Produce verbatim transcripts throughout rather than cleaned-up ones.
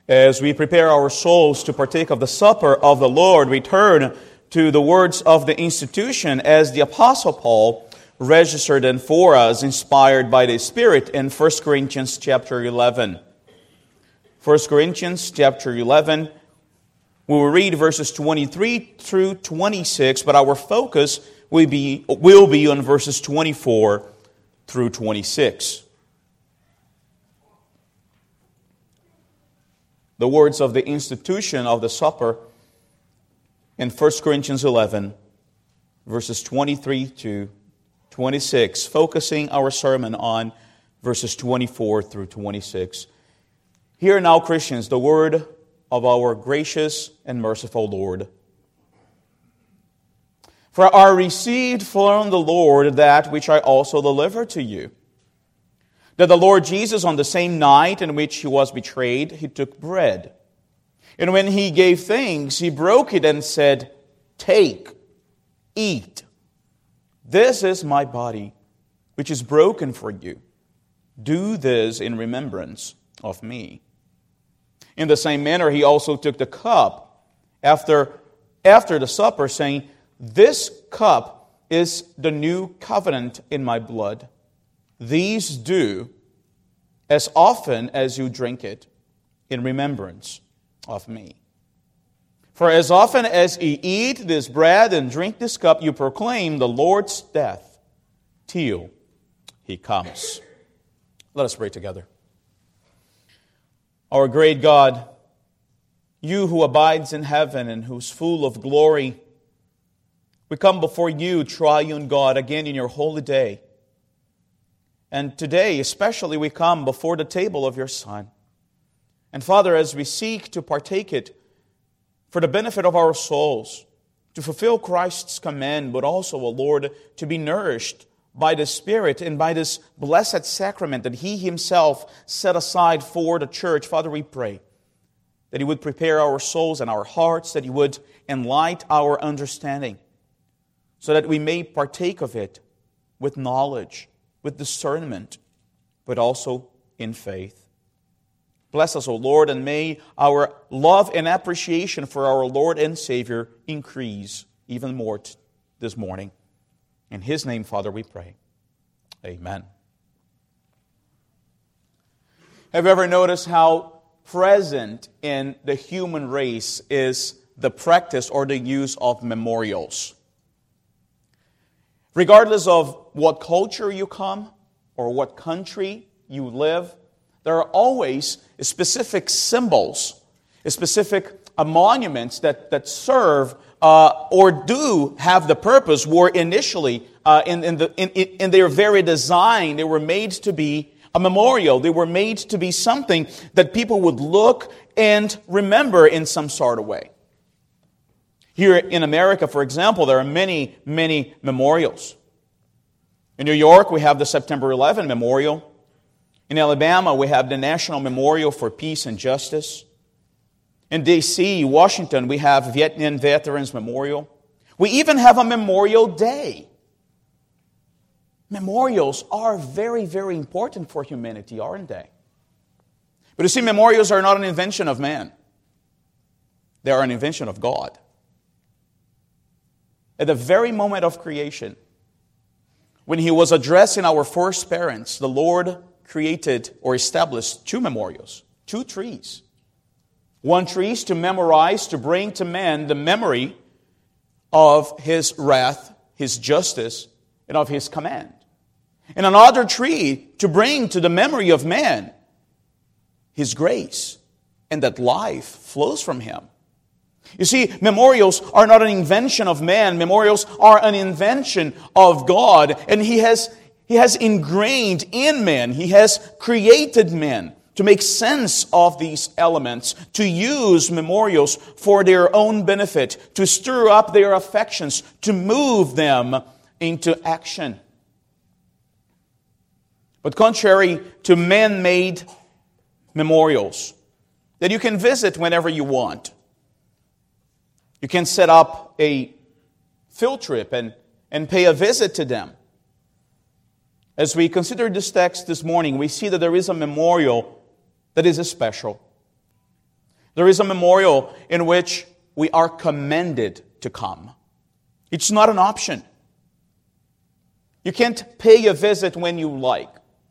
As we prepare our souls to partake of the supper of the Lord, we turn to the words of the institution as the Apostle Paul registered them for us, inspired by the Spirit, in First Corinthians chapter eleven. First Corinthians chapter eleven, we will read verses twenty-three through twenty-six, but our focus will be, will be on verses twenty-four through twenty-six. The words of the institution of the supper in First Corinthians eleven, verses twenty-three to twenty-six, focusing our sermon on verses twenty-four through twenty-six. Hear now, Christians, the word of our gracious and merciful Lord. For I received from the Lord that which I also delivered to you, that the Lord Jesus, on the same night in which he was betrayed, he took bread. And when he gave thanks, he broke it and said, "Take, eat. This is my body, which is broken for you. Do this in remembrance of me." In the same manner, he also took the cup after, after the supper, saying, "This cup is the new covenant in my blood. These do as often as you drink it in remembrance of me. For as often as you eat this bread and drink this cup, you proclaim the Lord's death till he comes." Let us pray together. Our great God, you who abides in heaven and who's full of glory, we come before you, triune God, again in your holy day. And today, especially, we come before the table of your Son. And Father, as we seek to partake it for the benefit of our souls, to fulfill Christ's command, but also, O Lord, to be nourished by the Spirit and by this blessed sacrament that He Himself set aside for the church, Father, we pray that He would prepare our souls and our hearts, that He would enlighten our understanding, so that we may partake of it with knowledge, with discernment, but also in faith. Bless us, O Lord, and may our love and appreciation for our Lord and Savior increase even more t- this morning. In His name, Father, we pray. Amen. Have you ever noticed how present in the human race is the practice or the use of memorials? Regardless of what culture you come or what country you live, there are always specific symbols, specific uh, monuments that, that serve uh, or do have the purpose, were initially, uh, in, in, the, in, in their very design, they were made to be a memorial. They were made to be something that people would look and remember in some sort of way. Here in America, for example, there are many, many memorials. In New York, we have the September eleventh Memorial. In Alabama, we have the National Memorial for Peace and Justice. In D C, Washington, we have Vietnam Veterans Memorial. We even have a Memorial Day. Memorials are very, very important for humanity, aren't they? But you see, memorials are not an invention of man. They are an invention of God. At the very moment of creation, when He was addressing our first parents, the Lord created or established two memorials, two trees. One tree is to memorize, to bring to man the memory of His wrath, His justice, and of His command. And another tree to bring to the memory of man His grace, and that life flows from Him. You see, memorials are not an invention of man. Memorials are an invention of God. And He has, He has ingrained in man, He has created man to make sense of these elements, to use memorials for their own benefit, to stir up their affections, to move them into action. But contrary to man-made memorials that you can visit whenever you want, you can set up a field trip and, and pay a visit to them. As we consider this text this morning, we see that there is a memorial that is special. There is a memorial in which we are commended to come. It's not an option. You can't pay a visit when you like.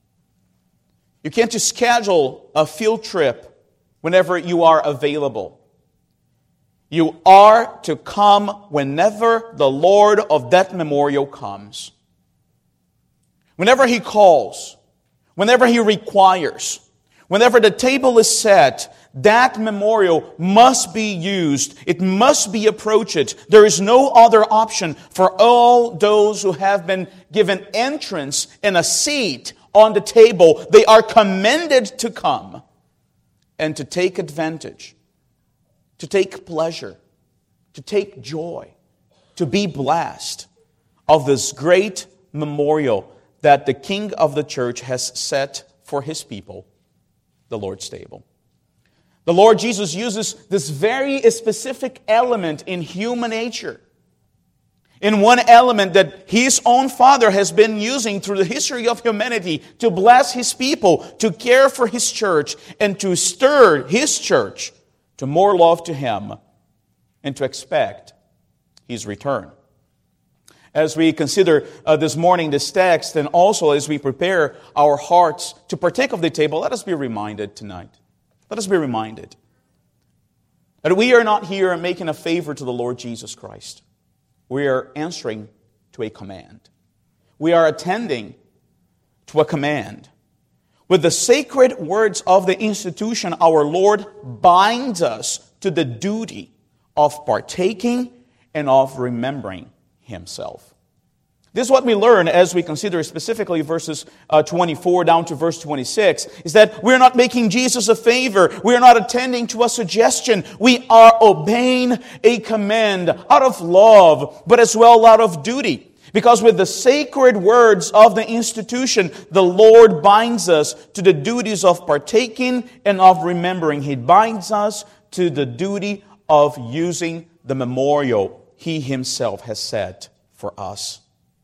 You can't just schedule a field trip whenever you are available. You are to come whenever the Lord of that memorial comes. Whenever He calls, whenever He requires, whenever the table is set, that memorial must be used. It must be approached. There is no other option for all those who have been given entrance and a seat on the table. They are commended to come and to take advantage, to take pleasure, to take joy, to be blessed of this great memorial that the King of the church has set for His people, the Lord's table. The Lord Jesus uses this very specific element in human nature, in one element that His own Father has been using through the history of humanity to bless His people, to care for His church, and to stir His church to more love to Him and to expect His return. As we consider uh, this morning this text, and also as we prepare our hearts to partake of the table, let us be reminded tonight. Let us be reminded that we are not here making a favor to the Lord Jesus Christ. We are answering to a command. We are attending to a command. With the sacred words of the institution, our Lord binds us to the duty of partaking and of remembering Himself. This is what we learn as we consider specifically verses uh, twenty-four down to verse twenty-six, is that we're not making Jesus a favor. We're not attending to a suggestion. We are obeying a command out of love, but as well out of duty. Because with the sacred words of the institution, the Lord binds us to the duties of partaking and of remembering. He binds us to the duty of using the memorial He Himself has set for us.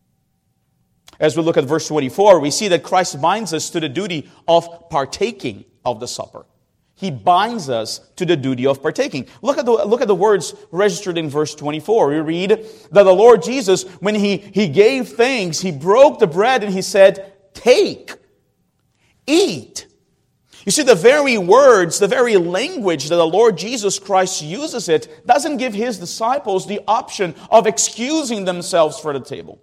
As we look at verse twenty-four, we see that Christ binds us to the duty of partaking of the supper. He binds us to the duty of partaking. Look at the, look at the words registered in verse twenty-four. We read that the Lord Jesus, when he, he gave thanks, He broke the bread and He said, "Take, eat." You see, the very words, the very language that the Lord Jesus Christ uses it, doesn't give His disciples the option of excusing themselves for the table.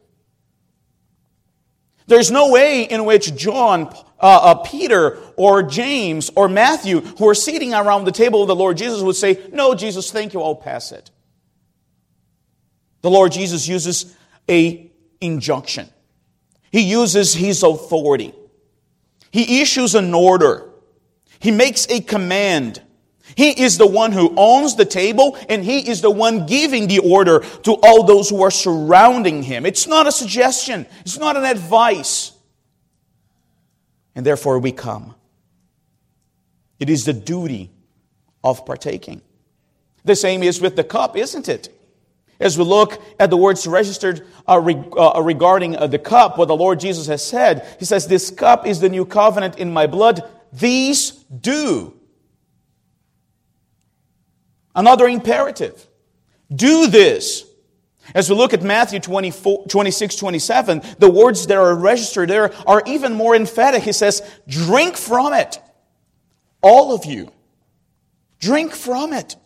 There's no way in which John, uh, uh, Peter, or James, or Matthew, who are sitting around the table of the Lord Jesus, would say, "No, Jesus, thank you, I'll pass it." The Lord Jesus uses a injunction. He uses His authority. He issues an order. He makes a command. He is the one who owns the table, and He is the one giving the order to all those who are surrounding Him. It's not a suggestion. It's not an advice. And therefore we come. It is the duty of partaking. The same is with the cup, isn't it? As we look at the words registered uh, re- uh, regarding uh, the cup, what the Lord Jesus has said, He says, "This cup is the new covenant in my blood. These do." Another imperative. Do this. As we look at Matthew twenty-four, twenty-six, twenty-seven, the words that are registered there are even more emphatic. He says, "Drink from it. All of you. Drink from it."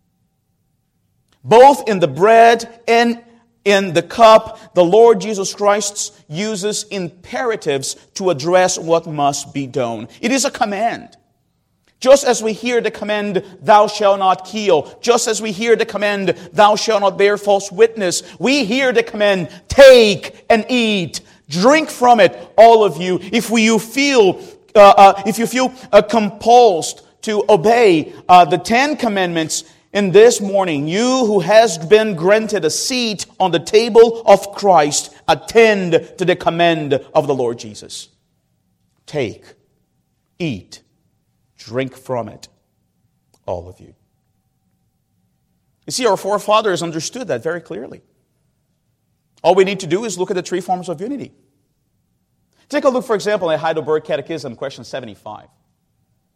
Both in the bread and in the cup, the Lord Jesus Christ uses imperatives to address what must be done. It is a command. Just as we hear the command, "Thou shalt not kill," just as we hear the command, "Thou shalt not bear false witness," we hear the command, "Take and eat, drink from it, all of you." If we, you feel, uh, uh, if you feel uh, compulsed to obey uh, the Ten Commandments in this morning, you who has been granted a seat on the table of Christ, attend to the command of the Lord Jesus. Take, eat, drink from it, all of you. You see, our forefathers understood that very clearly. All we need to do is look at the three forms of unity. Take a look, for example, at Heidelberg Catechism, question seventy-five.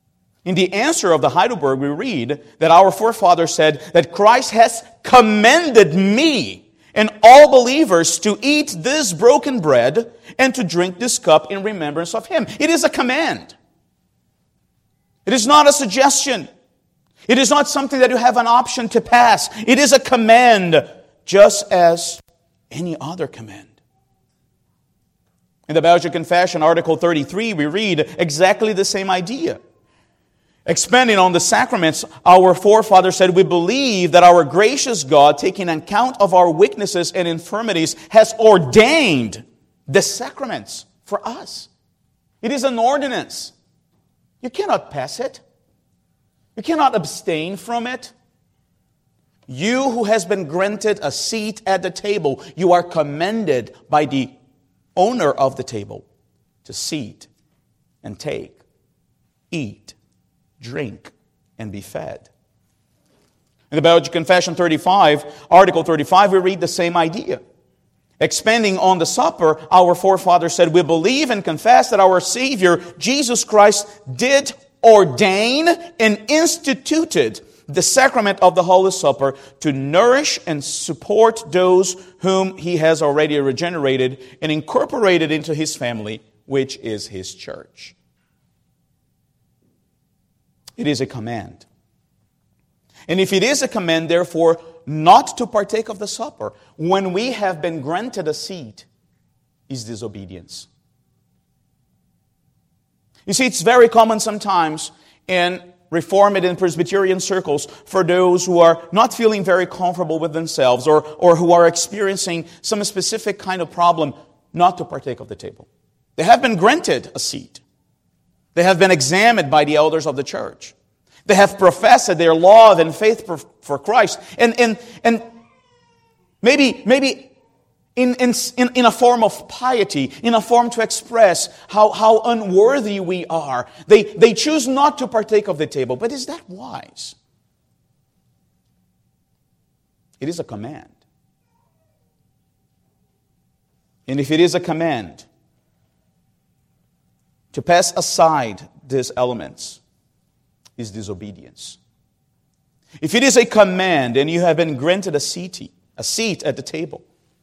In the answer of the Heidelberg, we read that our forefather said that Christ has commended me and all believers to eat this broken bread and to drink this cup in remembrance of Him. It is a command. It is not a suggestion. It is not something that you have an option to pass. It is a command, just as any other command. In the Belgian Confession, Article thirty-three, we read exactly the same idea. Expanding on the sacraments, our forefathers said, we believe that our gracious God, taking account of our weaknesses and infirmities, has ordained the sacraments for us. It is an ordinance. You cannot pass it. You cannot abstain from it. You who has been granted a seat at the table, you are commended by the owner of the table to sit and take, eat, drink, and be fed. In the Belgian Confession thirty-five, Article thirty-five, we read the same idea. Expanding on the supper, our forefathers said, we believe and confess that our Savior, Jesus Christ, did ordain and instituted the sacrament of the Holy Supper to nourish and support those whom He has already regenerated and incorporated into His family, which is His church. It is a command. And if it is a command, therefore, not to partake of the supper, when we have been granted a seat, is disobedience. You see, it's very common sometimes in Reformed and Presbyterian circles for those who are not feeling very comfortable with themselves or, or who are experiencing some specific kind of problem not to partake of the table. They have been granted a seat. They have been examined by the elders of the church. They have professed their love and faith for, for Christ. And, and, and maybe, maybe in, in, in a form of piety, in a form to express how, how unworthy we are, they, they choose not to partake of the table. But is that wise? It is a command. And if it is a command to pass aside these elements, is disobedience. If it is a command and you have been granted a seat, a seat at the table,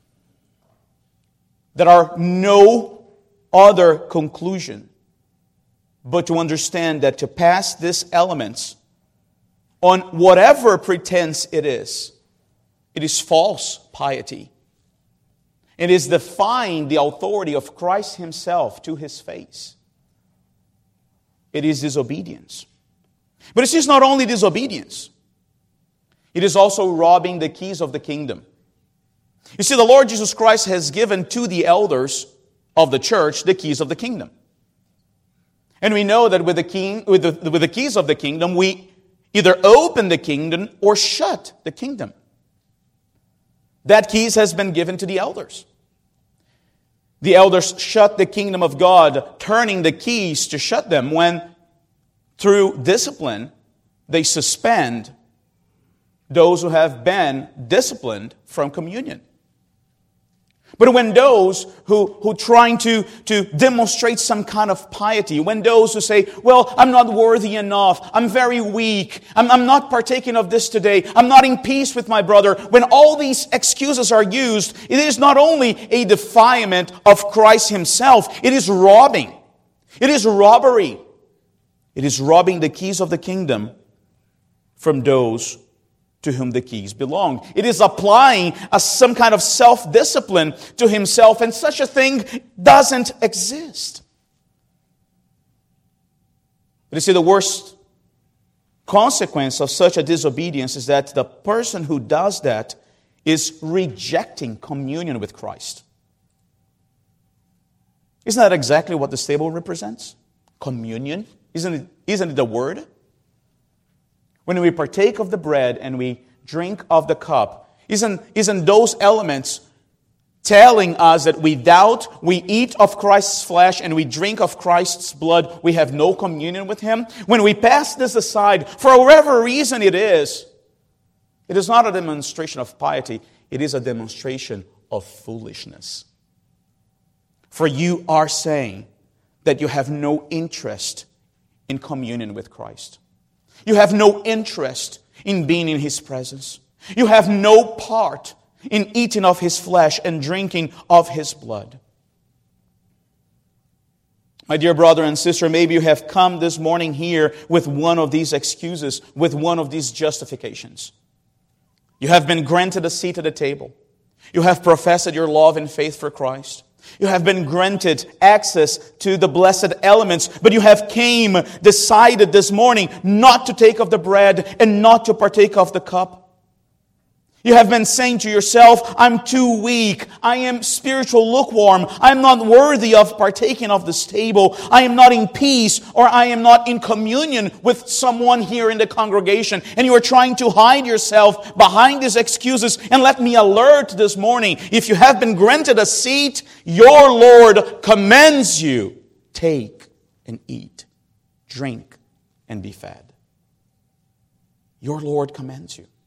there are no other conclusion but to understand that to pass these elements on whatever pretense it is, it is false piety. It is defying the authority of Christ Himself to His face. It is disobedience. But it is not only disobedience. It is also robbing the keys of the kingdom. You see, the Lord Jesus Christ has given to the elders of the church the keys of the kingdom. And we know that with the, king, with the, with the keys of the kingdom, we either open the kingdom or shut the kingdom. That keys has been given to the elders. The elders shut the kingdom of God, turning the keys to shut them when, through discipline, they suspend those who have been disciplined from communion. But when those who, who trying to, to demonstrate some kind of piety, when those who say, well, I'm not worthy enough, I'm very weak, I'm, I'm not partaking of this today, I'm not in peace with my brother, when all these excuses are used, it is not only a defilement of Christ Himself, it is robbing. It is robbery. It is robbing the keys of the kingdom from those to whom the keys belong. It is applying a, some kind of self-discipline to himself, and such a thing doesn't exist. But you see, the worst consequence of such a disobedience is that the person who does that is rejecting communion with Christ. Isn't that exactly what this table represents? Communion. Isn't it, isn't it the word? When we partake of the bread and we drink of the cup, isn't, isn't those elements telling us that without we eat of Christ's flesh and we drink of Christ's blood, we have no communion with Him? When we pass this aside, for whatever reason it is, it is not a demonstration of piety, it is a demonstration of foolishness. For you are saying that you have no interest in communion with Christ. You have no interest in being in His presence. You have no part in eating of His flesh and drinking of His blood. My dear brother and sister, maybe you have come this morning here with one of these excuses, with one of these justifications. You have been granted a seat at the table. You have professed your love and faith for Christ. You have been granted access to the blessed elements, but you have came, decided this morning not to take of the bread and not to partake of the cup. You have been saying to yourself, I'm too weak. I am spiritual lukewarm. I am not worthy of partaking of this table. I am not in peace, or I am not in communion with someone here in the congregation. And you are trying to hide yourself behind these excuses. And let me alert this morning, if you have been granted a seat, your Lord commends you. Take and eat, drink and be fed. Your Lord commends you.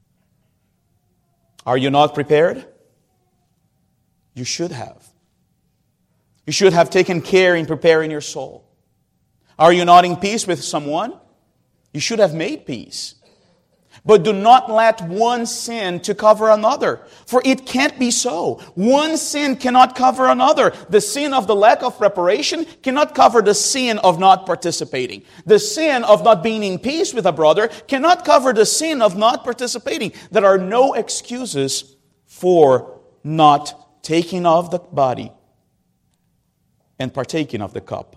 Are you not prepared? You should have. You should have taken care in preparing your soul. Are you not in peace with someone? You should have made peace. But do not let one sin to cover another, for it can't be so. One sin cannot cover another. The sin of the lack of preparation cannot cover the sin of not participating. The sin of not being in peace with a brother cannot cover the sin of not participating. There are no excuses for not taking of the body and partaking of the cup.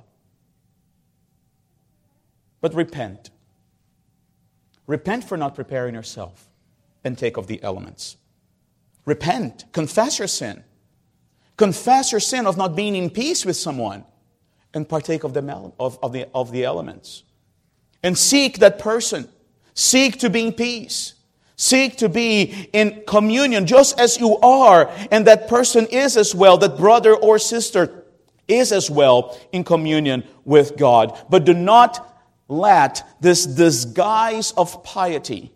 But repent. Repent for not preparing yourself and take of the elements. Repent. Confess your sin. Confess your sin of not being in peace with someone and partake of the, of, of the, of the elements. And seek that person. Seek to be in peace. Seek to be in communion just as you are, and that person is as well, that brother or sister is as well in communion with God. But do not let this disguise of piety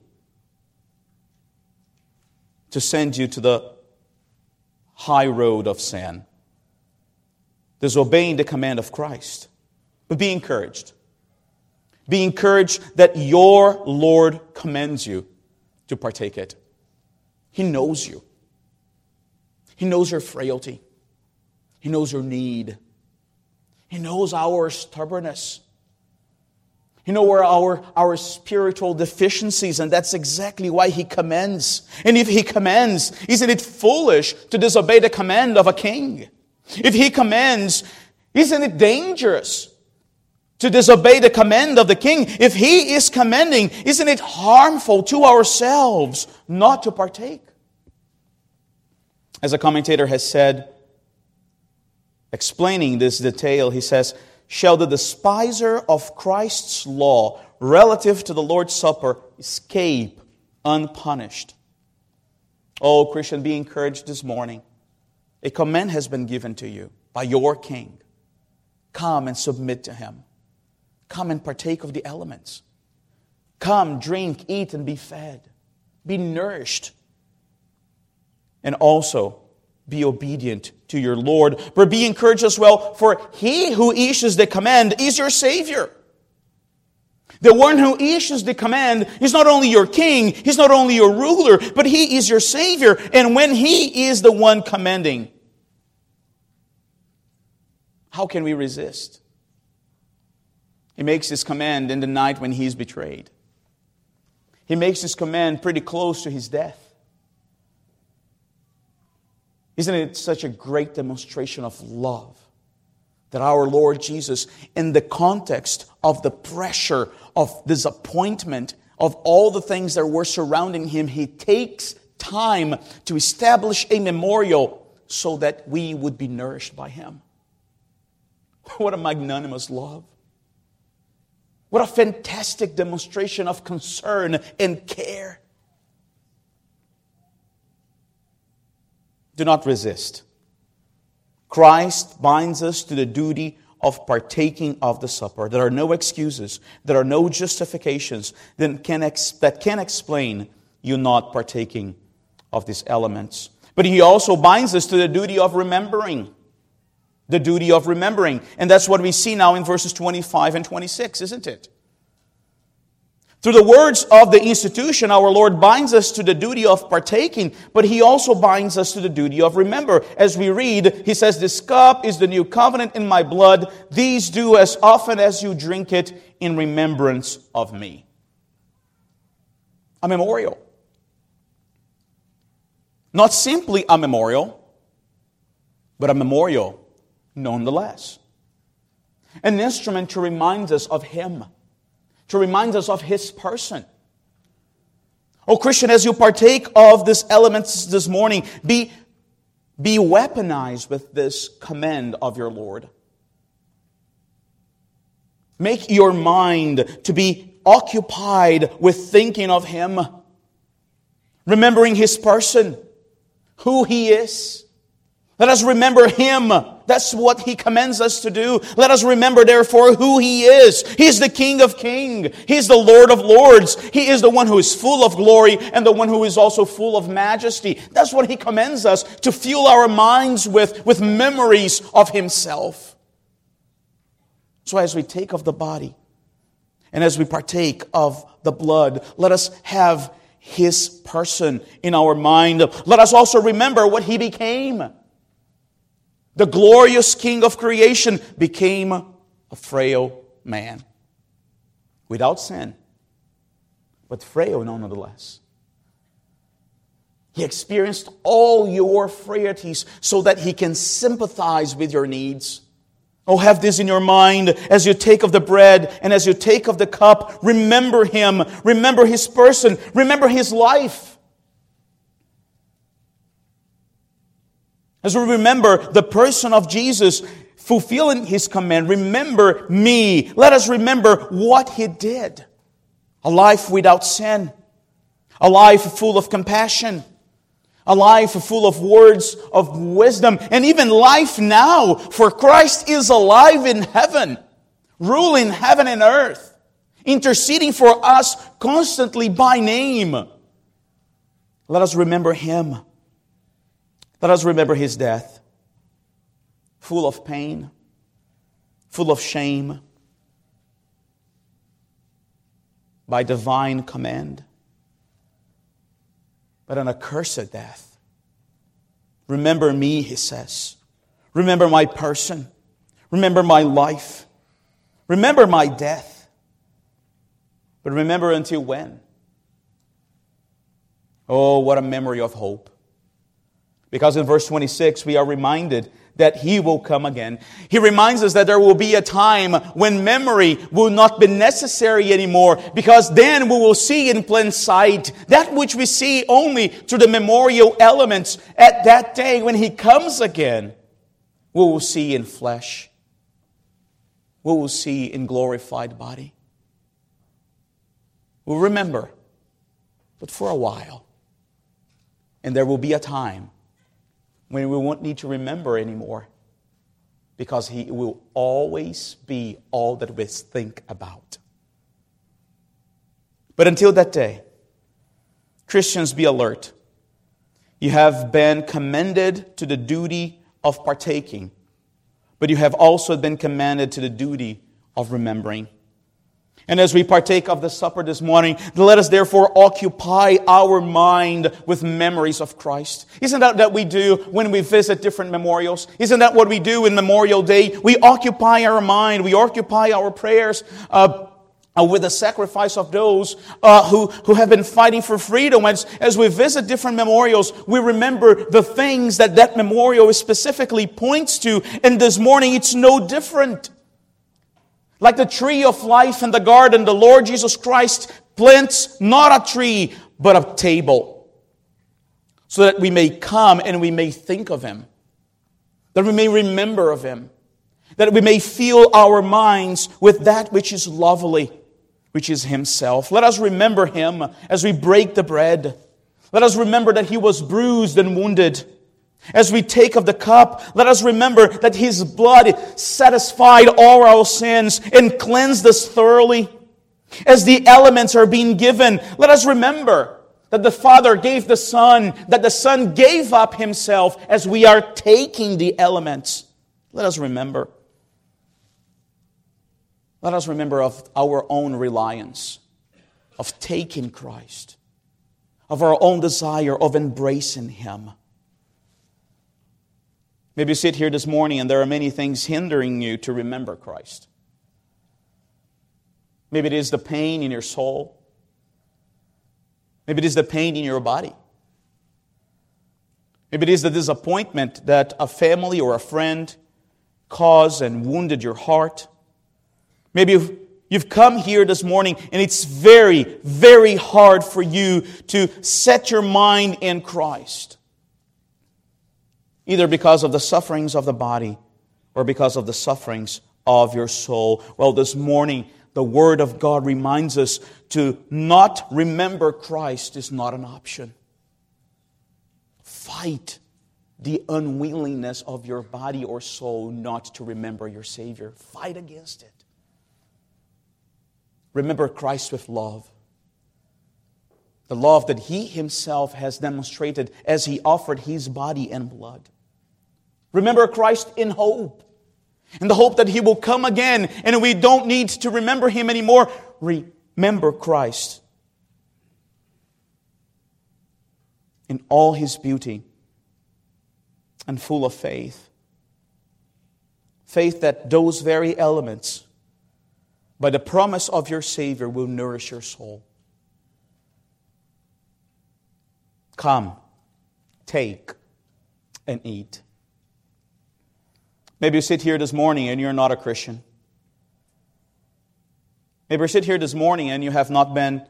to send you to the high road of sin, disobeying the command of Christ. But be encouraged. Be encouraged that your Lord commends you to partake it. He knows you. He knows your frailty. He knows your need. He knows our stubbornness. You know where our, our spiritual deficiencies, and that's exactly why He commends. And if He commends, isn't it foolish to disobey the command of a king? If He commends, isn't it dangerous to disobey the command of the king? If He is commending, isn't it harmful to ourselves not to partake? As a commentator has said, explaining this detail, he says, shall the despiser of Christ's law relative to the Lord's Supper escape unpunished? Oh, Christian, be encouraged this morning. A command has been given to you by your King. Come and submit to Him. Come and partake of the elements. Come, drink, eat, and be fed. Be nourished. And also, be obedient to your Lord. But be encouraged as well, for He who issues the command is your Savior. The one who issues the command is not only your king, He's not only your ruler, but He is your Savior. And when He is the one commanding, how can we resist? He makes His command in the night when He is betrayed. He makes His command pretty close to His death. Isn't it such a great demonstration of love that our Lord Jesus, in the context of the pressure, of disappointment, of all the things that were surrounding Him, He takes time to establish a memorial so that we would be nourished by Him? What a magnanimous love. What a fantastic demonstration of concern and care. Do not resist. Christ binds us to the duty of partaking of the supper. There are no excuses. There are no justifications that can, ex- that can explain you not partaking of these elements. But He also binds us to the duty of remembering. The duty of remembering. And that's what we see now in verses twenty-five and twenty-six, isn't it? Through the words of the institution, our Lord binds us to the duty of partaking, but He also binds us to the duty of remember. As we read, He says, "This cup is the new covenant in my blood. These do as often as you drink it in remembrance of me." A memorial. Not simply a memorial, but a memorial nonetheless. An instrument to remind us of Him, to remind us of His person. Oh, Christian, as you partake of these elements this morning, be, be weaponized with this command of your Lord. Make your mind to be occupied with thinking of Him, remembering His person, who He is. Let us remember Him. That's what He commands us to do. Let us remember, therefore, who He is. He is the King of kings. He is the Lord of lords. He is the one who is full of glory and the one who is also full of majesty. That's what He commands us, to fill our minds with, with memories of Himself. So as we take of the body and as we partake of the blood, let us have His person in our mind. Let us also remember what He became. The glorious King of creation became a frail man. Without sin, but frail nonetheless. He experienced all your frailties so that He can sympathize with your needs. Oh, have this in your mind as you take of the bread and as you take of the cup. Remember Him. Remember His person. Remember His life. As we remember the person of Jesus fulfilling His command, remember me. Let us remember what He did. A life without sin. A life full of compassion. A life full of words of wisdom. And even life now. For Christ is alive in heaven. Ruling heaven and earth. Interceding for us constantly by name. Let us remember Him. Let us remember His death. Full of pain. Full of shame. By divine command. But an accursed death. Remember me, He says. Remember my person. Remember my life. Remember my death. But remember until when? Oh, what a memory of hope. Because in verse twenty-six, we are reminded that He will come again. He reminds us that there will be a time when memory will not be necessary anymore, because then we will see in plain sight that which we see only through the memorial elements. At that day when He comes again, we will see in flesh. We will see in glorified body. We'll remember, but for a while. And there will be a time when we won't need to remember anymore, because He will always be all that we think about. But until that day, Christians, be alert. You have been commended to the duty of partaking, but you have also been commanded to the duty of remembering. And as we partake of the supper this morning, let us therefore occupy our mind with memories of Christ. Isn't that what we do when we visit different memorials? Isn't that what we do in Memorial Day? We occupy our mind, we occupy our prayers uh, uh, with the sacrifice of those uh, who, who have been fighting for freedom. As, as we visit different memorials, we remember the things that that memorial specifically points to. And this morning, it's no different. Like the tree of life in the garden, the Lord Jesus Christ plants not a tree, but a table. So that we may come and we may think of Him. That we may remember of Him. That we may fill our minds with that which is lovely, which is Himself. Let us remember Him as we break the bread. Let us remember that He was bruised and wounded. As we take of the cup, let us remember that His blood satisfied all our sins and cleansed us thoroughly. As the elements are being given, let us remember that the Father gave the Son, that the Son gave up Himself as we are taking the elements. Let us remember. Let us remember of our own reliance, of taking Christ, of our own desire of embracing Him. Maybe you sit here this morning and there are many things hindering you to remember Christ. Maybe it is the pain in your soul. Maybe it is the pain in your body. Maybe it is the disappointment that a family or a friend caused and wounded your heart. Maybe you've, you've come here this morning and it's very, very hard for you to set your mind in Christ. Either because of the sufferings of the body or because of the sufferings of your soul. Well, this morning, the Word of God reminds us to not remember Christ is not an option. Fight the unwillingness of your body or soul not to remember your Savior. Fight against it. Remember Christ with love. The love that He Himself has demonstrated as He offered His body and blood. Remember Christ in hope. In the hope that He will come again and we don't need to remember Him anymore. Remember Christ in all His beauty and full of faith. Faith that those very elements, by the promise of your Savior, will nourish your soul. Come, take, and eat. Maybe you sit here this morning and you're not a Christian. Maybe you sit here this morning and you have not been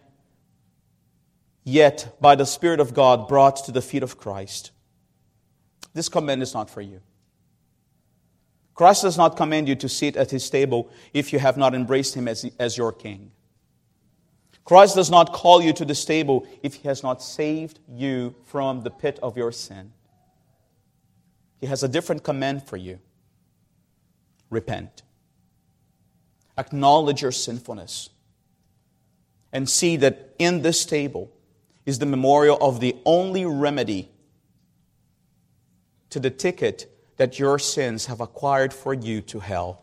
yet, by the Spirit of God, brought to the feet of Christ. This command is not for you. Christ does not command you to sit at His table if you have not embraced Him as, as your King. Christ does not call you to this table if He has not saved you from the pit of your sin. He has a different command for you. Repent. Acknowledge your sinfulness. And see that in this table is the memorial of the only remedy to the ticket that your sins have acquired for you to hell.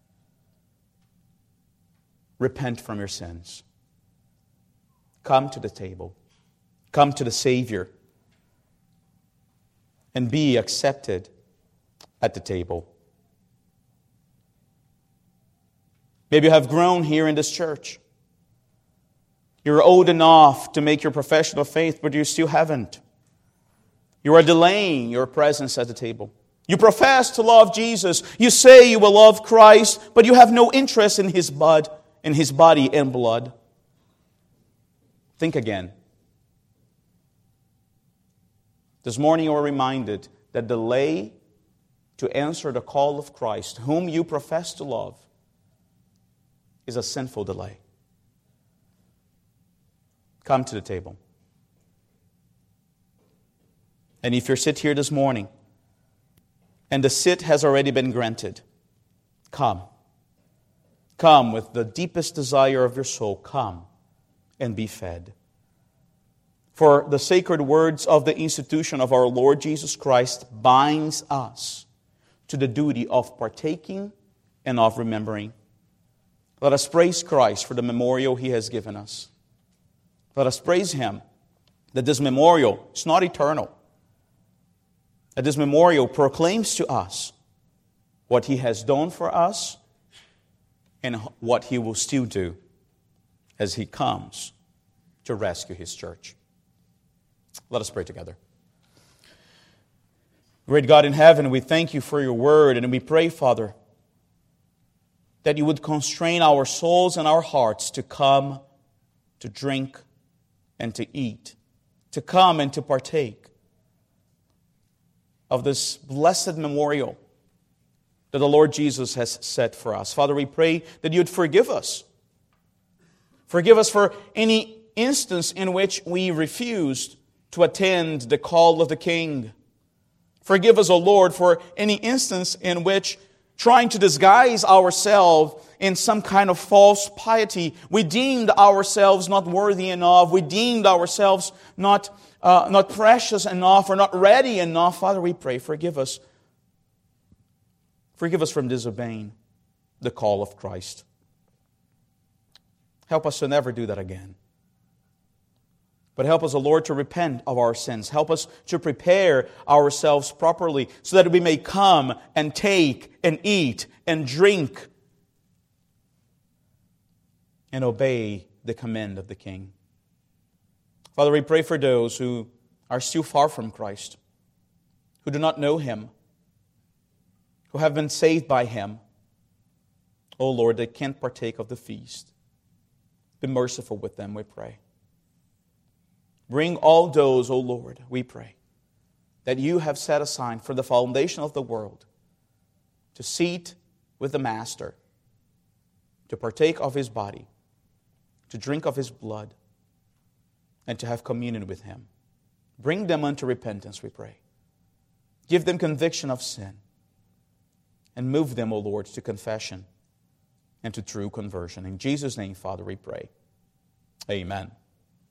Repent from your sins. Come to the table. Come to the Savior. And be accepted at the table. Maybe you have grown here in this church. You're old enough to make your profession of faith, but you still haven't. You are delaying your presence at the table. You profess to love Jesus. You say you will love Christ, but you have no interest in His blood, in His body and blood. Think again. This morning you are reminded that delay to answer the call of Christ, whom you profess to love, is a sinful delay. Come to the table. And if you sit here this morning and the sit has already been granted, come. Come with the deepest desire of your soul. Come and be fed. For the sacred words of the institution of our Lord Jesus Christ binds us to the duty of partaking and of remembering. Let us praise Christ for the memorial He has given us. Let us praise Him that this memorial is not eternal. That this memorial proclaims to us what He has done for us and what He will still do as He comes to rescue His church. Let us pray together. Great God in heaven, we thank You for Your word, and we pray, Father, that You would constrain our souls and our hearts to come, to drink, and to eat, to come and to partake of this blessed memorial that the Lord Jesus has set for us. Father, we pray that You would forgive us. Forgive us for any instance in which we refused to attend the call of the King. Forgive us, O Lord, for any instance in which, trying to disguise ourselves in some kind of false piety, we deemed ourselves not worthy enough. We deemed ourselves not, uh, not precious enough or not ready enough. Father, we pray, forgive us Forgive us from disobeying the call of Christ. Help us to never do that again. But help us, O Lord, to repent of our sins. Help us to prepare ourselves properly so that we may come and take and eat and drink and obey the command of the King. Father, we pray for those who are still far from Christ, who do not know Him, who have been saved by Him. O Lord, they can't partake of the feast. Be merciful with them, we pray. Bring all those, O Lord, we pray, that you have set aside for the foundation of the world to seat with the Master, to partake of His body, to drink of His blood, and to have communion with Him. Bring them unto repentance, we pray. Give them conviction of sin, and move them, O Lord, to confession and to true conversion. In Jesus' name, Father, we pray. Amen.